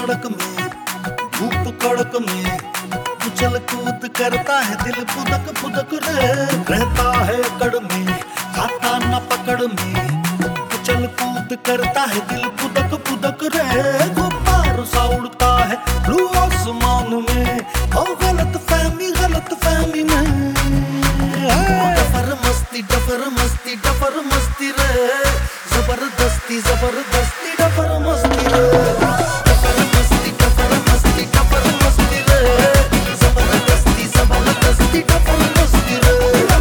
सड़क में धूप कड़क में उछल कूद करता है दिल फुदक फुदक रे। रहता है कड़ में खाता न पकड़ में उछल कूद करता है दिल फुदक फुदक रे। गुब्बार सा उड़ता है ब्लू आसमान में और गलत फहमी में। डफर मस्ती रे जबरदस्ती डफर मस्ती रे। डफर मस्ती रे जबरदस्ती डफर मस्ती रे।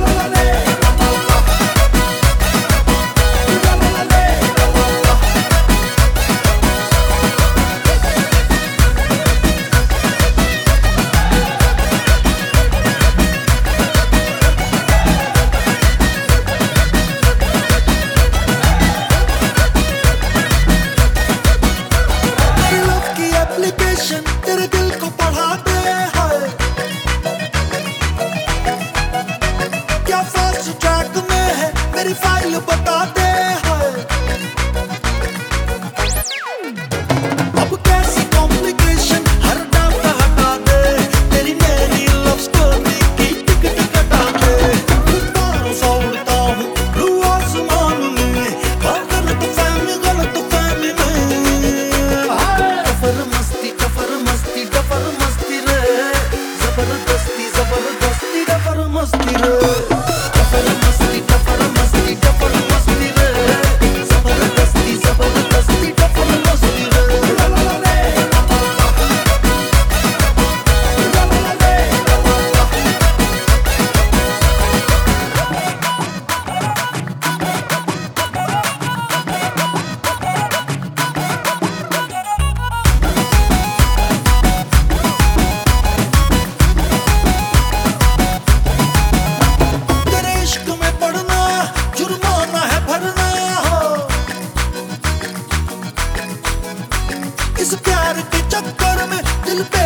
तेरे दिल को पढ़ा दे है क्या फास्ट ट्रैक में है मेरी फाइल बता दे है। अब कैसी कॉम्प्लिकेशन हर डाउट हटा दे तेरी मेरी लव स्टोरी की टिकट कटा दे। गुब्बारों सा उड़ता हूँ ब्लू आसमान में गलत फहमी में। डफर मस्ती रे जबरदस्ती डफर मस्ती रे। डफर मस्ती रे जबरदस्ती डफर मस्ती रे। इस प्यार के चक्कर में दिल पे